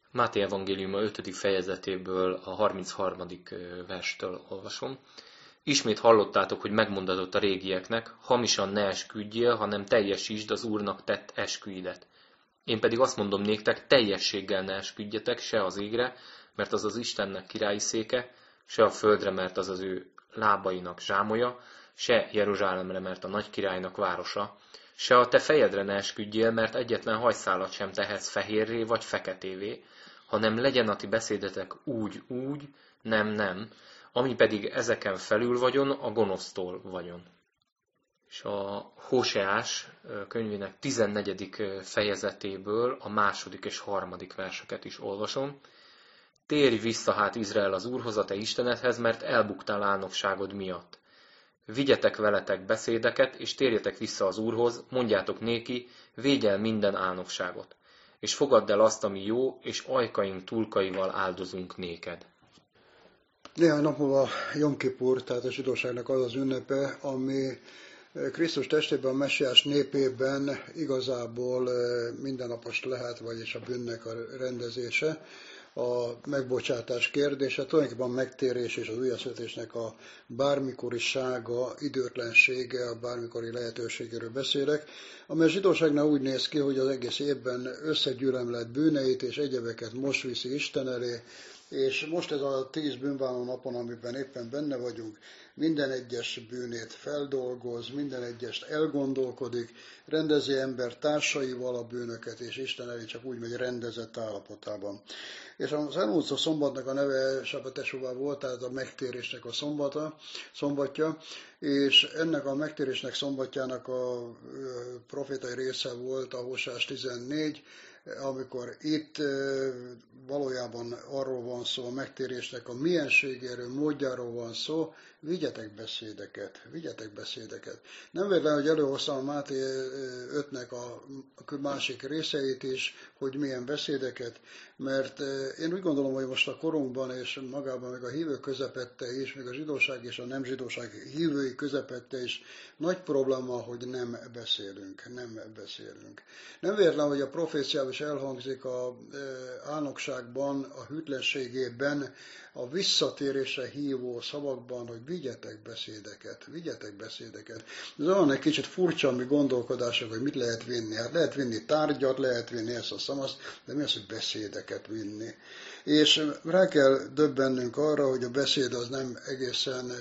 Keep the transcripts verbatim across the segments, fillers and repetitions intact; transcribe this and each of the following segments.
Máté evangéliuma ötödik fejezetéből a harmincharmadik verstől olvasom. Ismét hallottátok, hogy megmondatott a régieknek, hamisan ne esküdjél, hanem teljesítsd az Úrnak tett esküidet. Én pedig azt mondom néktek, teljességgel ne esküdjetek se az égre, mert az az Istennek királyi széke, se a földre, mert az az ő lábainak zsámolya, se Jeruzsálemre, mert a nagy királynak városa, se a te fejedre ne esküdjél, mert egyetlen hajszálat sem tehetsz fehérré vagy feketévé, hanem legyen a ti beszédetek úgy, úgy, nem, nem, ami pedig ezeken felül vagyon, a gonosztól vagyon. És a Hóseás könyvének tizennegyedik fejezetéből a második és harmadik verseket is olvasom. Térj vissza hát Izrael az Úrhoz, a te Istenedhez, mert elbuktál álnokságod miatt. Vigyetek veletek beszédeket, és térjetek vissza az Úrhoz, mondjátok néki, védj el minden álnokságot, és fogadd el azt, ami jó, és ajkaink túlkaival áldozunk néked. Néhány nap múlva Jom Kipur, tehát a zsidóságnak az az ünnepe, ami Krisztus testében, a messiás népében igazából mindennapos lehet, vagyis a bűnnek a rendezése, a megbocsátás kérdése, tulajdonképpen a megtérés és az újjászületésnek a bármikorisága, időtlensége, a bármikori lehetőségéről beszélek, amely a zsidóságnál úgy néz ki, hogy az egész évben összegyűlöm lett bűneit és egyebeket most viszi Isten elé, és most ez a tíz bűnbánó napon, amiben éppen benne vagyunk, minden egyes bűnét feldolgoz, minden egyest elgondolkodik, rendezi ember társaival a bűnöket, és Isten elé csak úgy megy rendezett állapotában. És az elmúlt szombatnak a neve Sabbatesuvá volt, tehát a megtérésnek a szombata, szombatja, és ennek a megtérésnek szombatjának a profétai része volt a Hóseás tizennégy, amikor itt valójában arról van szó, a megtérésnek a mienségéről, módjáról van szó, vigyetek beszédeket, vigyetek beszédeket. Nem véletlen, hogy előhoztam a Máté ötnek a másik részeit is, hogy milyen beszédeket, mert én úgy gondolom, hogy most a korunkban és magában meg a hívők közepette is, még a zsidóság és a nem zsidóság hívői közepette is nagy probléma, hogy nem beszélünk, nem beszélünk. Nem véletlen, hogy a proféciában is elhangzik a álnokságban, a hűtlenségében, a visszatérésre hívó szavakban, hogy vigyetek beszédeket, vigyetek beszédeket. Ez olyan egy kicsit furcsa a mi gondolkodások, hogy mit lehet vinni. Hát lehet vinni tárgyat, lehet vinni ezt a szamaszt, de mi az, hogy beszédeket vinni. És rá kell döbbennünk arra, hogy a beszéd az nem egészen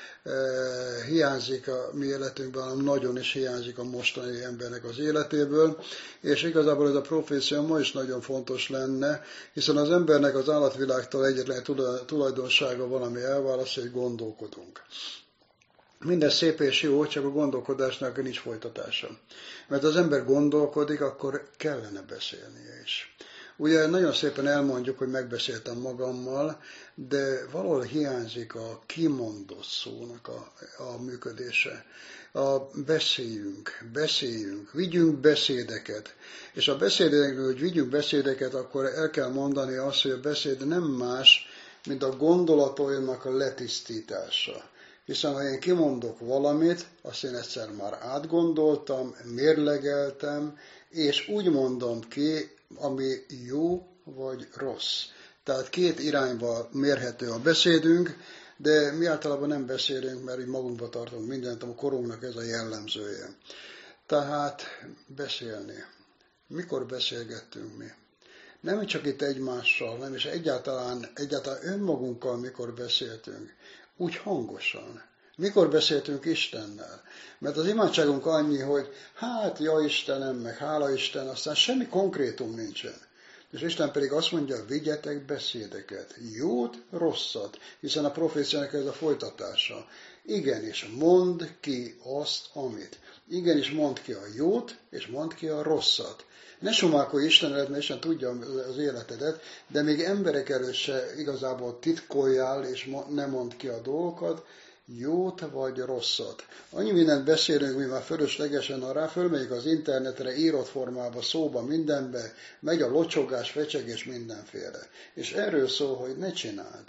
hiányzik a mi életünkben, hanem nagyon is hiányzik a mostani embernek az életéből, és igazából ez a profécia ma is nagyon fontos lenne, hiszen az embernek az állatvilágtól egyetlen tulajdonsága van, ami elválaszt, hogy gondolkodunk. Minden szép és jó, csak a gondolkodásnak nincs folytatása. Mert az ember gondolkodik, akkor kellene beszélnie is. Ugye nagyon szépen elmondjuk, hogy megbeszéltem magammal, de valahol hiányzik a kimondott szónak a, a működése. A beszéljünk, beszéljünk, vigyünk beszédeket. És a beszédekről, hogy vigyünk beszédeket, akkor el kell mondani azt, hogy a beszéd nem más, mint a gondolatainak a letisztítása. Hiszen ha én kimondok valamit, azt én egyszer már átgondoltam, mérlegeltem, és úgy mondom ki, ami jó vagy rossz. Tehát két irányba mérhető a beszédünk, de mi általában nem beszélünk, mert így magunkba tartunk mindent, a korunknak ez a jellemzője. Tehát beszélni. Mikor beszélgettünk mi? Nem csak itt egymással, nem is egyáltalán, egyáltalán önmagunkkal mikor beszéltünk. Úgy hangosan. Mikor beszéltünk Istennel? Mert az imádságunk annyi, hogy hát, ja Istenem, meg hála Isten, aztán semmi konkrétum nincsen. És Isten pedig azt mondja, vigyetek beszédeket, jót, rosszat, hiszen a proféciának ez a folytatása. Igenis, mondd ki azt, amit. Igenis, mondd ki a jót, és mondd ki a rosszat. Ne sumálkolj Istenedet, mert Isten tudja az életedet, de még emberek előtt se igazából titkoljál, és ne mondd ki a dolgokat, jót vagy rosszat. Annyi mindent beszélünk, mi már fölöslegesen, ha rá fölmegyünk az internetre, írott formába, szóba, mindenbe, megy a locsogás, fecsegés mindenféle. És erről szól, hogy ne csináld.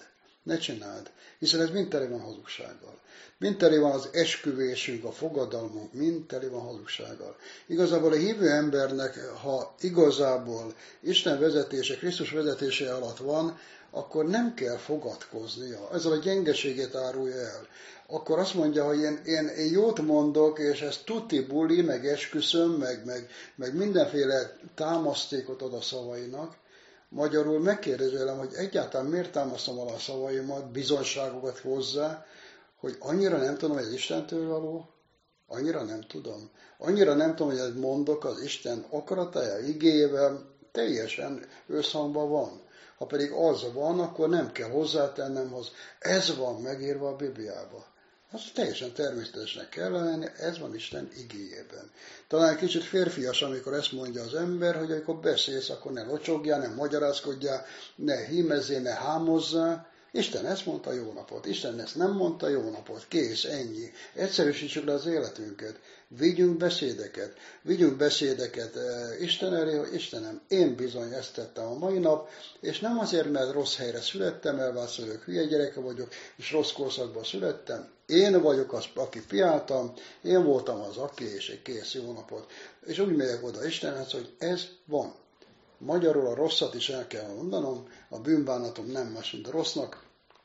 Ne csináld, hiszen ez mind tele van hazugsággal. Mind tele van az esküvésünk, a fogadalmunk, mind tele van hazugsággal. Igazából a hívő embernek, ha igazából Isten vezetése, Krisztus vezetése alatt van, akkor nem kell fogadkoznia. Ezzel a gyengeségét árulja el. Akkor azt mondja, hogy én, én, én jót mondok, és ez tuti buli, meg esküszöm, meg, meg, meg mindenféle támasztékot ad a szavainak. Magyarul megkérdezelem, hogy egyáltalán miért támasztom alá a szavaimat, bizonyságokat hozzá, hogy annyira nem tudom, hogy ez Istentől való, annyira nem tudom. Annyira nem tudom, hogy ezt mondok, az Isten akaratája, igéjével teljesen összhangban van. Ha pedig az van, akkor nem kell hozzátennem, hogy ez van megírva a Bibliában. Az teljesen természetesnek kell lenni, ez van Isten igéjében. Talán kicsit férfias, amikor ezt mondja az ember, hogy amikor beszélsz, akkor ne locsogjál, ne magyarázkodjál, ne hímezzél, ne hámozzál. Isten ezt mondta, jó napot. Isten ezt nem mondta, jó napot. Kész, ennyi. Egyszerűsítsük le az életünket. Vigyünk beszédeket. Vigyünk beszédeket Isten elé, hogy Istenem, én bizony ezt tettem a mai nap, és nem azért, mert rossz helyre születtem, elválsz vagyok, hülye gyereke vagyok, és rossz korszakban születtem. Én vagyok az, aki fiáltam, én voltam az, aki, és egy kész, jó napot. És úgy megyek oda Istenhez, hogy ez van. Magyarul a rosszat is el kell mondanom, a bűnbánatom nem más, mint a rossznak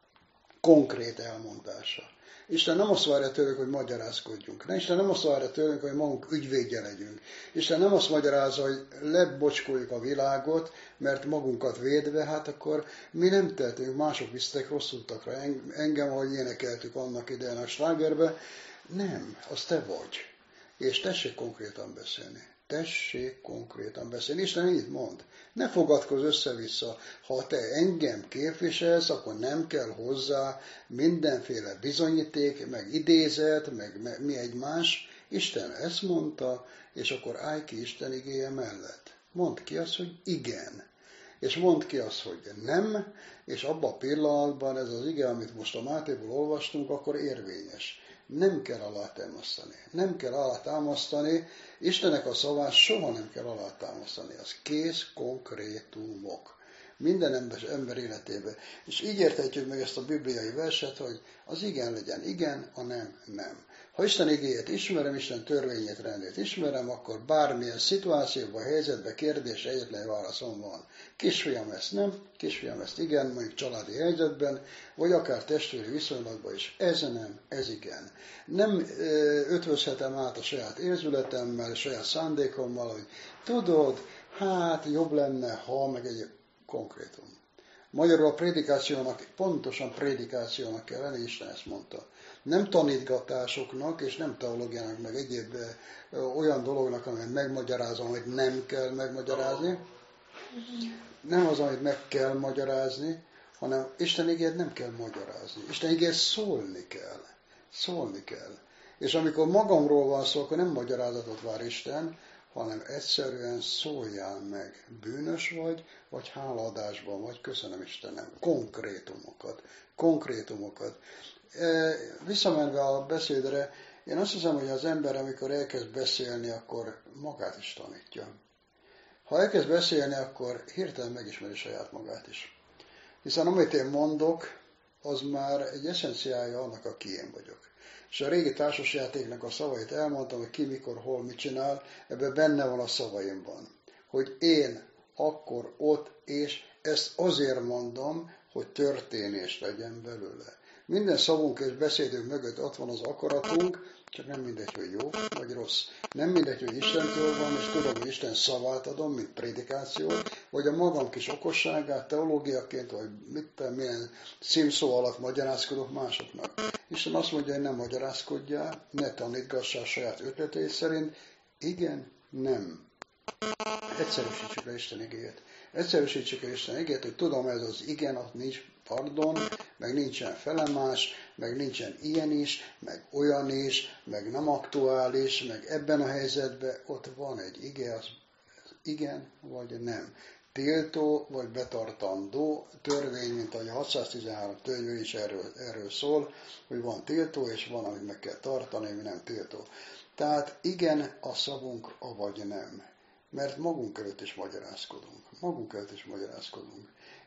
konkrét elmondása. Isten nem azt várja tőlünk, hogy magyarázkodjunk. Isten nem azt várja tőlünk, hogy magunk ügyvédje legyünk. Isten nem azt magyarázza, hogy lebocskoljuk a világot, mert magunkat védve, hát akkor mi nem tehetünk, mások visztek rossz utakra. Engem, ahogy énekeltük annak idején a slágerbe, nem, az te vagy. És tessék konkrétan beszélni. Tessék konkrétan beszélni. Isten így mond. Ne fogadkozz össze-vissza. Ha te engem képviselsz, akkor nem kell hozzá mindenféle bizonyíték, meg idézet, meg, meg mi egymás. Isten ezt mondta, és akkor állj ki Isten igéje mellett. Mondd ki azt, hogy igen. És mondd ki azt, hogy nem, és abban a pillanatban ez az ige, amit most a Mátéból olvastunk, akkor érvényes. Nem kell alátámasztani. Nem kell alátámasztani. Istennek a szavát soha nem kell alátámasztani. Az kész konkrétumok. Minden ember, ember életében. És így érthetjük meg ezt a bibliai verset, hogy az igen legyen igen, a nem nem. Ha Isten igéjét ismerem, Isten törvényét, rendét ismerem, akkor bármilyen szituációban, helyzetben, kérdés, egyetlen válaszom van. Kisfiam ezt nem, kisfiam ezt igen, mondjuk családi helyzetben, vagy akár testvéri viszonylatban is. Ez nem, ez igen. Nem ö, ötvözhetem át a saját érzületemmel, a saját szándékommal, hogy tudod, hát jobb lenne, ha, meg egy konkrétum. Magyarul a prédikációnak, pontosan prédikációnak kell lenni, Isten ezt mondta. Nem tanítgatásoknak, és nem teológiának, meg egyéb ö, olyan dolognak, amit megmagyarázom, hogy nem kell megmagyarázni. Nem az, amit meg kell magyarázni, hanem Isten igényt nem kell magyarázni. Isten igényt szólni kell. Szólni kell. És amikor magamról van szó, akkor nem magyarázatot vár Isten, hanem egyszerűen szóljál meg. Bűnös vagy, vagy hálaadásban vagy, köszönöm Istenem. Konkrétumokat. Konkrétumokat. E, visszamenve a beszédre, én azt hiszem, hogy az ember, amikor elkezd beszélni, akkor magát is tanítja. Ha elkezd beszélni, akkor hirtelen megismeri saját magát is. Hiszen amit én mondok, az már egy eszenciája annak, aki én vagyok. És a régi társasjátéknak a szavait elmondtam, hogy ki, mikor, hol, mit csinál, ebben benne van a szavaimban. Hogy én akkor, ott, és ezt azért mondom, hogy történés legyen belőle. Minden szavunk és beszédünk mögött ott van az akaratunk, csak nem mindegy, hogy jó vagy rossz. Nem mindegy, hogy Istentől van, és tudom, hogy Isten szavát adom, mint prédikációt, vagy a magam kis okosságát, teológiaként, vagy mit tudom, milyen címszó alatt magyarázkodok másoknak. Isten azt mondja, hogy nem magyarázkodjál, ne tanítgassál saját ötletei szerint. Igen, nem. Egyszerűsítsük le Isten igéjét. Egyszerűsítsük le Isten igéjét, hogy tudom, ez az igen, ott nincs pardon, meg nincsen felemás, meg nincsen ilyen is, meg olyan is, meg nem aktuális, meg ebben a helyzetben ott van egy ige, az igen vagy nem. Tiltó vagy betartandó törvény, mint ahogy a hatszáztizenhárom törvény is erről, erről szól, hogy van tiltó, és van, amit meg kell tartani, ami nem tiltó. Tehát igen a szavunk, avagy nem. Mert magunk előtt is magyarázkodunk. Magunk előtt is magyarázkodunk.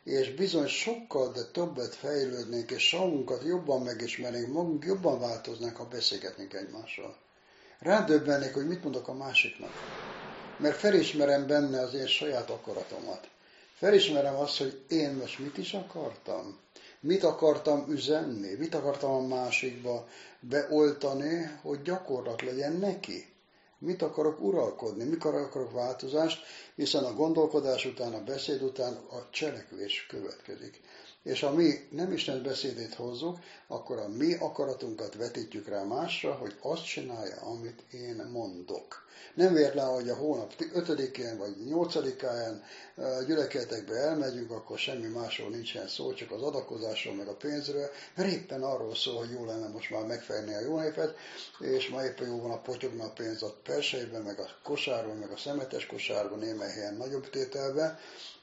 és bizony sokkal, de többet fejlődnénk, és magunkat jobban megismernénk, magunk jobban változnánk, ha beszélgetnénk egymással. Rádöbbennék, hogy mit mondok a másiknak. Mert felismerem benne az én saját akaratomat. Felismerem azt, hogy én most mit is akartam. Mit akartam üzenni, mit akartam a másikba beoltani, hogy gyakorlat legyen neki. Mit akarok uralkodni, mikor akarok változást, hiszen a gondolkodás után, a beszéd után a cselekvés következik. És ha mi nem Isten beszédét hozzuk, akkor a mi akaratunkat vetítjük rá másra, hogy azt csinálja, amit én mondok. Nem véletlen, hogy a hónap ötödikén vagy nyolcadikán gyülekezetekbe elmegyünk, akkor semmi másról nincsen szó, csak az adakozásról, meg a pénzről, mert éppen arról szól, hogy jó lenne most már megfejni a jó népet, és ma éppen jó van a potyogna a pénz a persejben, meg a kosárban, meg a szemetes kosárban, némely helyen nagyobb tételben,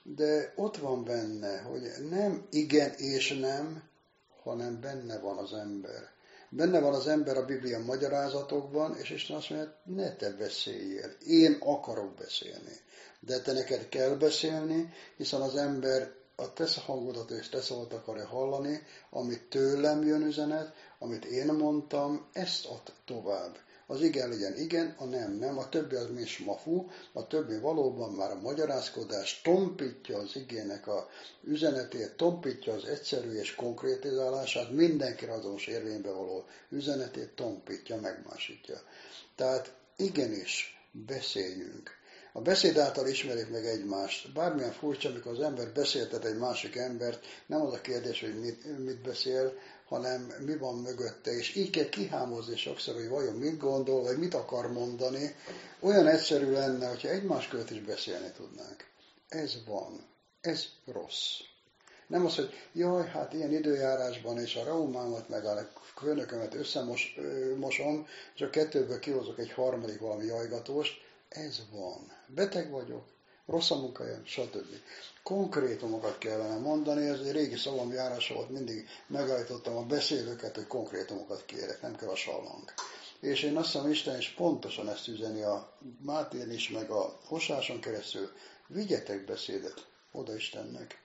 de ott van benne, hogy nem igen és nem, hanem benne van az ember. Benne van az ember a Biblia magyarázatokban, és Isten azt mondja, ne te beszéljél, én akarok beszélni. De te neked kell beszélni, hiszen az ember a te hangodat és te szavadat akarja hallani, amit tőlem jön üzenet, amit én mondtam, ezt ad tovább. Az igen legyen igen, a nem nem, a többi az mi smafu, a többi valóban már a magyarázkodás tompítja az igének a üzenetét, tompítja az egyszerű és konkrétizálását, mindenkire azonos érvénybe való üzenetét tompítja, megmásítja. Tehát igenis beszéljünk. A beszéd által ismerjük meg egymást. Bármilyen furcsa, amikor az ember beszéltet egy másik embert, nem az a kérdés, hogy mit, mit beszél, hanem mi van mögötte, és így kell kihámozni sokszor, hogy vajon mit gondol, vagy mit akar mondani. Olyan egyszerű lenne, hogyha egymás között is beszélni tudnánk. Ez van. Ez rossz. Nem az, hogy jaj, hát ilyen időjárásban, és a reumámat, meg a főnökömet összemosom, és a kettőből kihozok egy harmadik valami jajgatóst. Ez van. Beteg vagyok, rossz a munkahelyem, stb. Konkrétumokat kellene mondani, ez egy régi szavam járása volt, mindig megállítottam a beszélőket, hogy konkrétumokat kérek, nem kell a sallang. És én azt hiszem, Isten is pontosan ezt üzeni a Mátén is, meg a Hosáson keresztül. Vigyetek beszédet oda Istennek.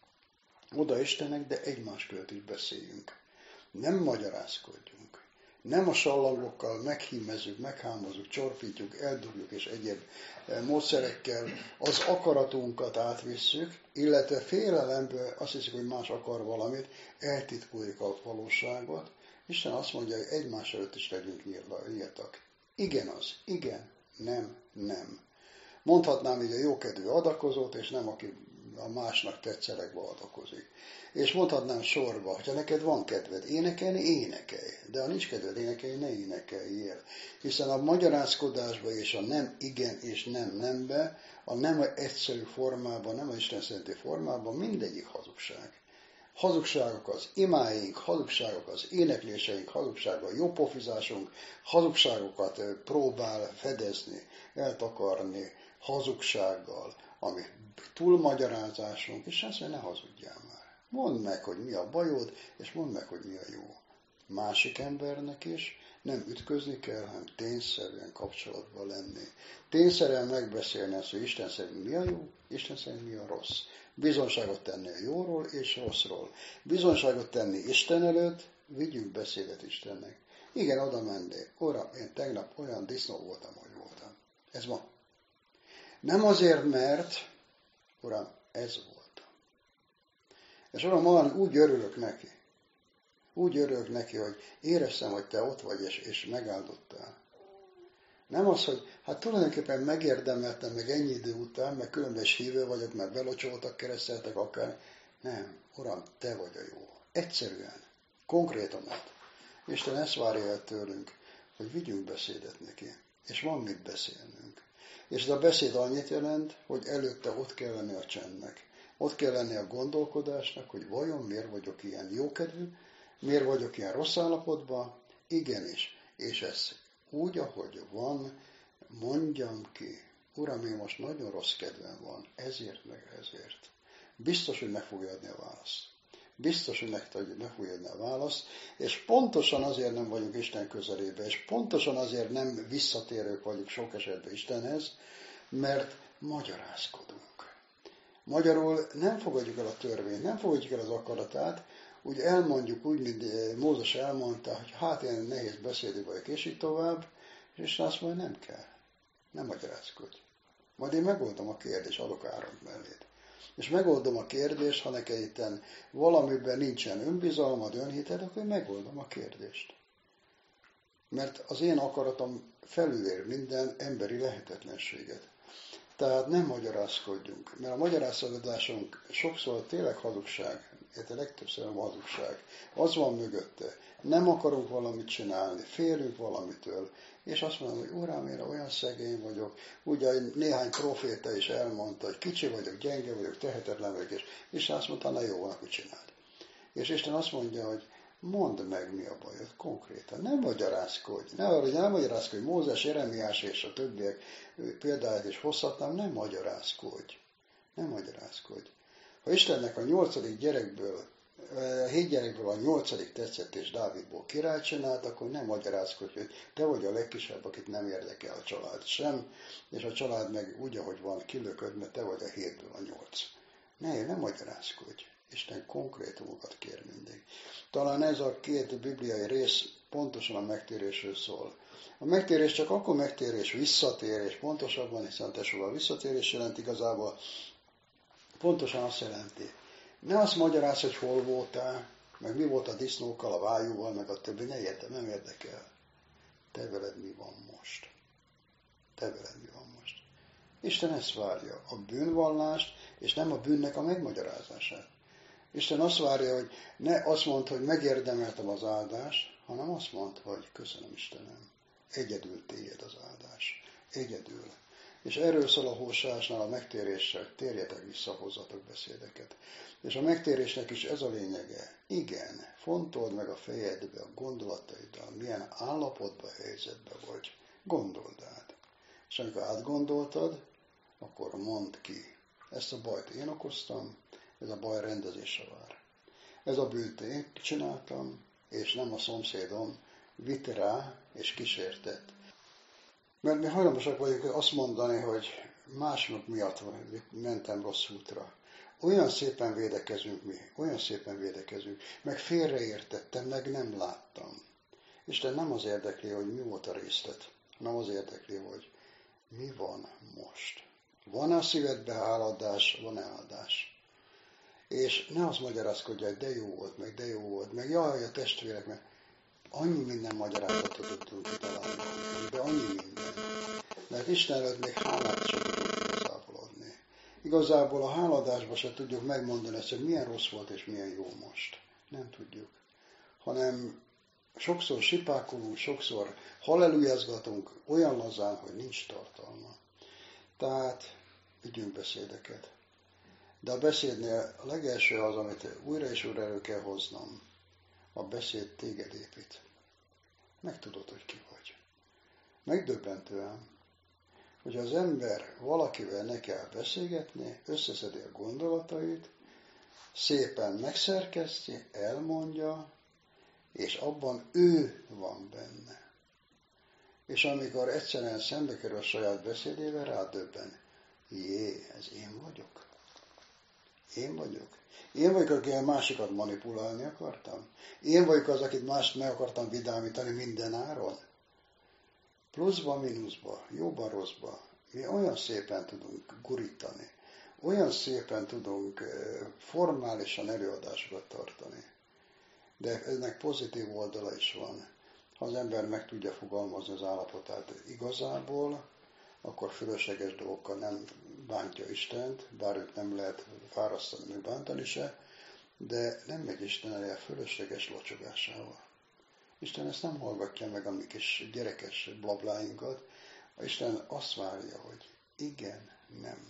Oda Istennek, de egymás között is beszéljünk. Nem magyarázkodjunk. Nem a sallangokkal meghímezzük, meghámozzuk, csorfítjuk, eldugjuk és egyéb módszerekkel az akaratunkat átvisszük, illetve félelemből azt hiszik, hogy más akar valamit, eltitkoljuk a valóságot. Isten azt mondja, hogy egymás előtt is legyünk nyíltak. Igen az, igen, nem, nem. Mondhatnám így a jókedvű adakozót, és nem aki a másnak tetszelegve adakozik. És mondhatnám sorba, hogyha neked van kedved énekelni, énekelj. De ha nincs kedved énekelni, ne énekeljél. Hiszen a magyarázkodásba és a nem igen és nem nembe, a nem egyszerű formában, nem a Isten szerinti formában mindegyik hazugság. Hazugságok az imáink, hazugságok az énekléseink, hazugságok a jópofizásunk, hazugságokat próbál fedezni, eltakarni hazugsággal, ami túlmagyarázásunk, és azt mondja, ne hazudjál már. Mondd meg, hogy mi a bajod, és mondd meg, hogy mi a jó. Másik embernek is nem ütközni kell, hanem tényszerűen kapcsolatban lenni. Tényszerűen megbeszélni azt, hogy Isten szerint mi a jó, Isten szerint mi a rossz. Bizonságot tenni a jóról és rosszról. Bizonságot tenni Isten előtt, vigyünk beszédet Istennek. Igen, oda mennék. Uram, én tegnap olyan disznó voltam, hogy voltam. Ez van. Nem azért, mert, Uram, ez voltam. És Uram, olyan úgy örülök neki. Úgy örülök neki, hogy éreztem, hogy te ott vagy, és, és megáldottál. Nem az, hogy hát tulajdonképpen megérdemeltem meg ennyi idő után, meg különböző hívő vagyok, meg belocsoltak, kereszteltek akár. Nem, Uram, te vagy a jó. Egyszerűen, konkrétan. Isten ezt várja el tőlünk, hogy vigyünk beszédet neki. És van mit beszélnünk. És ez a beszéd annyit jelent, hogy előtte ott kell lenni a csendnek. Ott kell lenni a gondolkodásnak, hogy vajon miért vagyok ilyen jókedvű, miért vagyok ilyen rossz állapotban, igenis. És ez úgy, ahogy van, mondjam ki, Uram, én most nagyon rossz kedvem van, ezért meg ezért. Biztos, hogy meg fogja adni a választ. Biztos, hogy meg fogja adni a választ, és pontosan azért nem vagyunk Isten közelébe, és pontosan azért nem visszatérők vagyunk sok esetben Istenhez, mert magyarázkodunk. Magyarul nem fogadjuk el a törvényt, nem fogadjuk el az akaratát, úgy elmondjuk úgy, mint Mózes elmondta, hogy hát én nehéz beszédű vagyok, és így tovább, és Isten azt mondja, nem kell, nem magyarázkodj. Majd én megoldom a kérdést, adok árat melléd. És megoldom a kérdést, ha neked itten valamiben nincsen önbizalmad, önhited, akkor megoldom a kérdést. Mert az én akaratom felülér minden emberi lehetetlenséget. Tehát nem magyarázkodjunk, mert a magyarázkodásunk sokszor tényleg hazugság, érte legtöbbször a hazugság. Az van mögötte. Nem akarunk valamit csinálni, félünk valamitől, és azt mondom, hogy Uram, én olyan szegény vagyok. Ugye néhány proféta is elmondta, hogy kicsi vagyok, gyenge vagyok, tehetetlen vagyok, és Isten azt mondta, na jó, van, akkor csináld. És Isten azt mondja, hogy mondd meg, mi a bajod konkrétan. Nem magyarázkodj. Ne arra, hogy nem magyarázkodj. Mózes, Jeremiás és a többiek példáját is hozhatnám, nem magyarázkodj. Nem magyarázkodj. Ha Istennek a nyolcadik gyerekből, a hét gyerekből a nyolcadik tetszett és Dávidból király csinált, akkor nem magyarázkodj, hogy te vagy a legkisebb, akit nem érdekel a család sem, és a család meg úgy, ahogy van, kilököd, mert te vagy a hétből a nyolc. Ne, nem magyarázkodj. Isten konkrétumokat kér mindig. Talán ez a két bibliai rész pontosan a megtérésről szól. A megtérés csak akkor megtérés, visszatérés, pontosabban, hiszen tesóval visszatérés jelent igazából, pontosan azt jelenti. Ne azt magyaráz, hogy hol voltál, meg mi volt a disznókkal, a vájúval, meg a többi, ne értem, nem érdekel. Te veled mi van most? Te veled mi van most? Isten ezt várja, a bűnvallást, és nem a bűnnek a megmagyarázását. Isten azt várja, hogy ne azt mondd, hogy megérdemeltem az áldást, hanem azt mondd, hogy köszönöm Istenem, egyedül tiéd az áldás. Egyedül. És erről szól a Hóseásnál a megtéréssel, térjetek vissza, hozzatok beszédeket. És a megtérésnek is ez a lényege. Igen, fontold meg a fejedbe, a gondolataiddal, milyen állapotban, helyzetben vagy. Gondold át. És amikor átgondoltad, akkor mondd ki. Ezt a bajt én okoztam, ez a baj rendezésre vár. Ez a bűnt én csináltam, és nem a szomszédom vitt rá és kísértett. Mert mi hajlamosak vagyunk azt mondani, hogy mások miatt mentem rossz útra. Olyan szépen védekezünk mi, olyan szépen védekezünk, meg félreértettem, meg nem láttam. Isten nem az érdekli, hogy mi volt a részlet, hanem az érdekli, hogy mi van most. Van-e a szívedbe háladás, van-e áldás? És ne az magyarázkodja, hogy de jó volt, meg de jó volt, meg jaj, a testvérek, meg annyi minden magyarázatot tudtunk kitalálni, de annyi minden. Mert Isten előtt még hálát sem tudunk igazából adni. Igazából a háladásban sem tudjuk megmondani ezt, hogy milyen rossz volt és milyen jó most. Nem tudjuk. Hanem sokszor sipákolunk, sokszor hallelujázgatunk olyan lazán, hogy nincs tartalma. Tehát vigyünk beszédeket. De a beszédnél a legelső az, amit újra és újra elő kell hoznom. A beszéd téged épít. Megtudod, hogy ki vagy. Megdöbbentően, hogy az ember valakivel ne kell beszélgetni, összeszedi a gondolatait, szépen megszerkeszti, elmondja, és abban ő van benne. És amikor egyszerűen szembe kerül a saját beszédével, rádöbben. Jé, ez én vagyok. Én vagyok. Én vagyok, aki a másikat manipulálni akartam. Én vagyok az, akit mást meg akartam vidámítani minden áron. Pluszba, mínuszba, jóban, rosszba. Mi olyan szépen tudunk gurítani. Olyan szépen tudunk formálisan előadásokat tartani. De ennek pozitív oldala is van. Ha az ember meg tudja fogalmazni az állapotát igazából, akkor fölösleges dolgokkal nem bántja Istent, bár őt nem lehet fárasztani, meg bántani se, de nem megy Isten elé a fölösleges locsogásával. Isten ezt nem hallgatja meg a mi kis gyerekes blabláinkat. Isten azt várja, hogy igen, nem.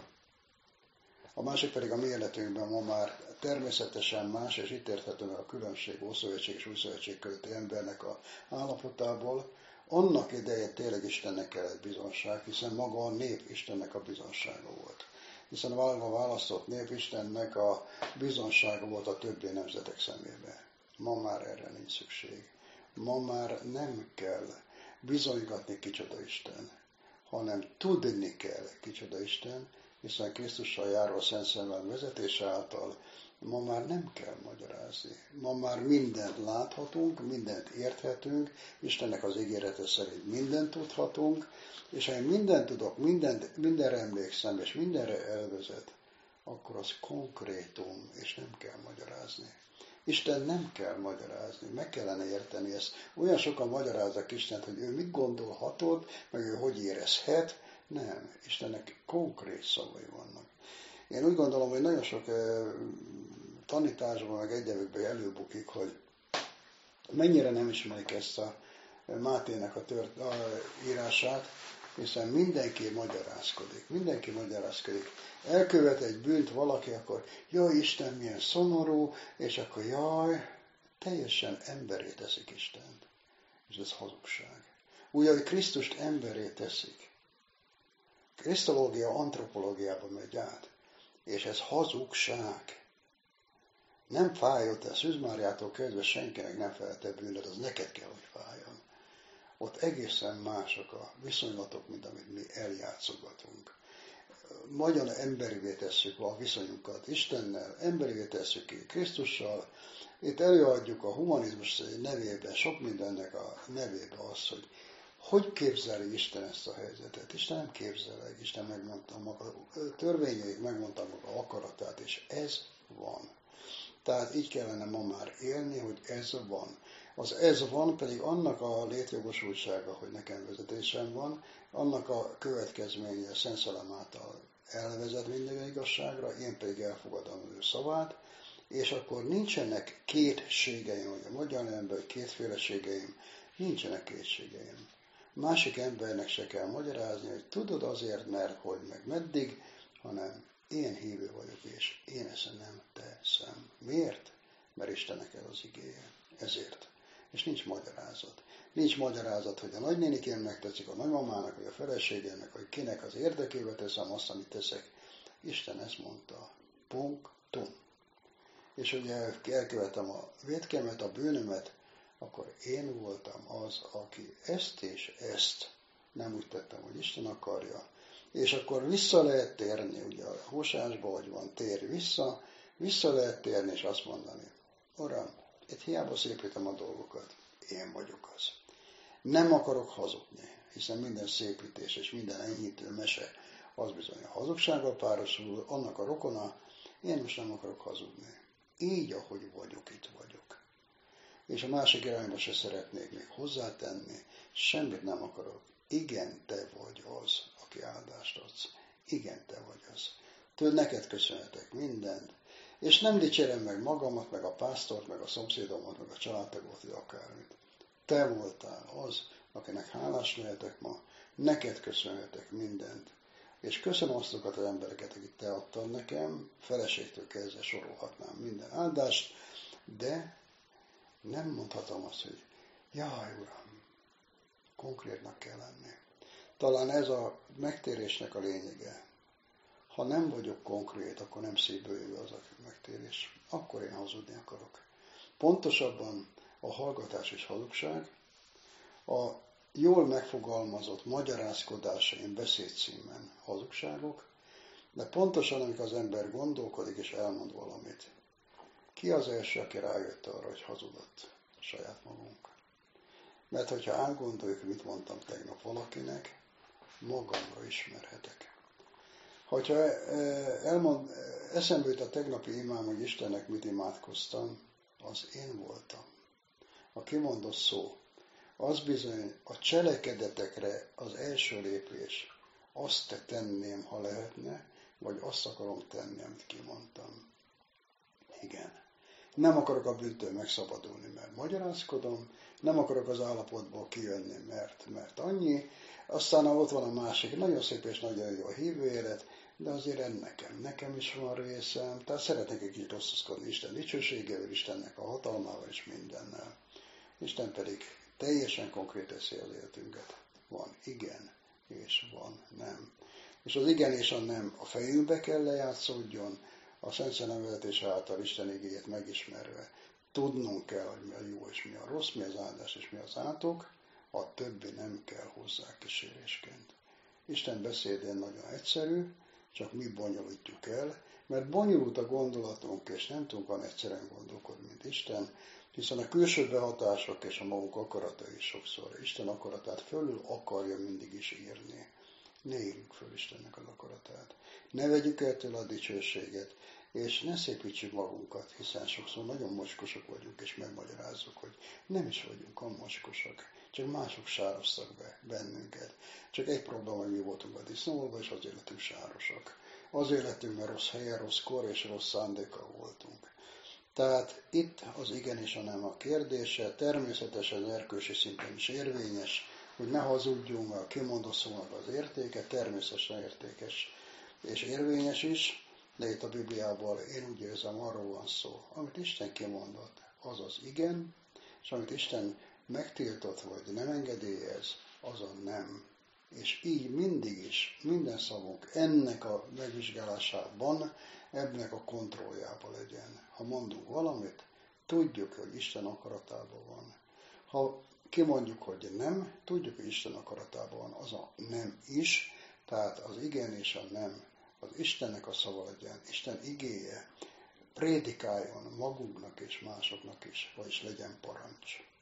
A másik pedig a mi életünkben ma már természetesen más, és itt érthető meg a különbség Ószövetség és Újszövetség közötti embernek a állapotából. Annak idején tényleg Istennek kellett bizonság, hiszen maga a nép Istennek a bizonsága volt. Hiszen a választott nép Istennek a bizonsága volt a többi nemzetek szemében. Ma már erre nincs szükség. Ma már nem kell bizonygatni kicsoda Isten, hanem tudni kell kicsoda Isten, hiszen Krisztussal járó Szent Szellem vezetése által ma már nem kell magyarázni. Ma már mindent láthatunk, mindent érthetünk, Istennek az ígérete szerint mindent tudhatunk, és ha én mindent tudok, mindent, mindenre emlékszem, és mindenre elvezet, akkor az konkrétum, és nem kell magyarázni. Isten nem kell magyarázni, meg kellene érteni ezt. Olyan sokan magyarázzák Istent, hogy ő mit gondolhatod, meg ő hogy érezhet. Nem, Istennek konkrét szavai vannak. Én úgy gondolom, hogy nagyon sok eh, tanításban, meg egyebekben előbukik, hogy mennyire nem ismerik ezt a Mátének a, tört, a írását, hiszen mindenki magyarázkodik, mindenki magyarázkodik. Elkövet egy bűnt valaki, akkor jaj, Isten milyen szomorú, és akkor jaj, teljesen emberé teszik Istent. És ez hazugság. Úgy, hogy Krisztust emberé teszik. Krisztológia antropológiába megy át, és ez hazugság. Nem fájott el, Szűz Máriától kezdve senkinek nem felte bűnöd, az neked kell, hogy fájjon. Ott egészen mások a viszonylatok, mint amit mi eljátszogatunk. Nagyon emberivé tesszük a viszonyunkat Istennel, emberivé tesszük ki Krisztussal. Itt előadjuk a humanizmus nevében, sok mindennek a nevében azt, hogy hogy képzeli Isten ezt a helyzetet. Isten nem képzel, Isten megmondta maga törvényeit, megmondta maga akaratát, és ez van. Tehát így kellene ma már élni, hogy ez van. Az ez van pedig annak a létjogosultsága, hogy nekem vezetésem van, annak a következménye a Szent Szellem által elvezet minden igazságra, én pedig elfogadom az ő szavát, és akkor nincsenek kétségeim, vagy a magyar ember, hogy kétféleségeim, nincsenek kétségeim. Másik embernek se kell magyarázni, hogy tudod azért, mert hogy meg meddig, hanem én hívő vagyok, és én ezt nem teszem. Miért? Mert Istennek ez az igéje. Ezért. És nincs magyarázat. Nincs magyarázat, hogy a nagynénikém megtetszik, a nagymamának, vagy a feleségemnek, vagy kinek az érdekébe teszem azt, amit teszek. Isten ezt mondta. Punktum. És ugye elkövetem a vétkemet, a bűnömet, akkor én voltam az, aki ezt és ezt nem úgy tettem, hogy Isten akarja. És akkor vissza lehet térni, ugye a Hósásban, hogy van, tér vissza, vissza lehet térni, és azt mondani, Uram, itt hiába szépítem a dolgokat, én vagyok az. Nem akarok hazudni, hiszen minden szépítés és minden enyhítő mese az bizony a hazugsággal párosul, annak a rokona, én most nem akarok hazudni. Így, ahogy vagyok, itt vagyok. És a másik irányba se szeretnék még hozzátenni, semmit nem akarok. Igen, te vagy az, aki áldást adsz. Igen, te vagy az. Tőled neked köszönhetek mindent, és nem dicsérem meg magamat, meg a pásztort, meg a szomszédomat, meg a családtagot, vagy akármit. Te voltál az, akinek hálás lehetek ma, neked köszönhetek mindent. És köszönöm azokat az embereket, akik te adtad nekem, feleségtől kezdve sorolhatnám minden áldást, de nem mondhatom azt, hogy jaj, Uram, konkrétnak kell lenni. Talán ez a megtérésnek a lényege. Ha nem vagyok konkrét, akkor nem szívből jövő az a megtérés. Akkor én hazudni akarok. Pontosabban a hallgatás és hazugság, a jól megfogalmazott magyarázkodásaim beszédcímen hazugságok, de pontosan, amikor az ember gondolkodik és elmond valamit. Ki az első, aki rájött arra, hogy hazudott? Saját magunk. Mert hogyha átgondoljuk, mit mondtam tegnap valakinek, magamra ismerhetek. Hogyha elmond, eszembe jut a tegnapi imám, hogy Istennek mit imádkoztam, az én voltam. A kimondott szó, az bizony a cselekedetekre az első lépés. Azt te tenném, ha lehetne, vagy azt akarom tenni, amit kimondtam. Igen. Nem akarok a bűntől megszabadulni, mert magyarázkodom, nem akarok az állapotból kijönni, mert, mert annyi. Aztán ott van a másik, nagyon szép és nagyon jó a hívő élet, de azért nekem, nekem is van részem, tehát szeretnék egy kicsit osztozkodni Isten dicsőségével, Istennek a hatalmával és mindennel. Isten pedig teljesen konkrét teszi az életünket. Van igen, és van nem. És az igen és a nem a fejünkbe kell lejátszódjon, a Szent Szellem vezetése által Isten igéjét megismerve. Tudnunk kell, hogy mi a jó és mi a rossz, mi az áldás és mi az átok, a többi nem kell hozzá kísérésként. Isten beszédén nagyon egyszerű, csak mi bonyolítjuk el, mert bonyolult a gondolatunk, és nem tudunk olyan egyszerűen gondolkodni, mint Isten, hiszen a külső behatások és a magunk akarata is sokszor Isten akaratát fölül akarja mindig is írni. Ne írjuk föl Istennek az akaratát. Ne vegyük el tőle a dicsőséget, és ne szépítsük magunkat, hiszen sokszor nagyon mocskosak vagyunk, és megmagyarázzuk, hogy nem is vagyunk olyan mocskosak, csak mások sároztak be bennünket. Csak egy probléma, hogy mi voltunk a disznóolva, és az életünk sárosak. Az életünk, mert rossz helyen, rossz kor és rossz szándékkal voltunk. Tehát itt az igen és a nem a kérdése, természetesen az erkölcsi szinten is érvényes, hogy ne hazudjunk, mert a kimondó szónak az értéke, természetesen értékes és érvényes is, de itt a Bibliában én úgy érzem, arról van szó, amit Isten kimondott, az az igen, és amit Isten megtiltott, vagy nem engedélyez, az a nem. És így mindig is, minden szavunk ennek a megvizsgálásában, ebnek a kontrolljában legyen. Ha mondunk valamit, tudjuk, hogy Isten akaratában van. Ha kimondjuk, hogy nem, tudjuk, hogy Isten akaratában van, az a nem is, tehát az igen és a nem, az Istennek a szava legyen, Isten igéje, prédikáljon magunknak és másoknak is, vagyis legyen parancs.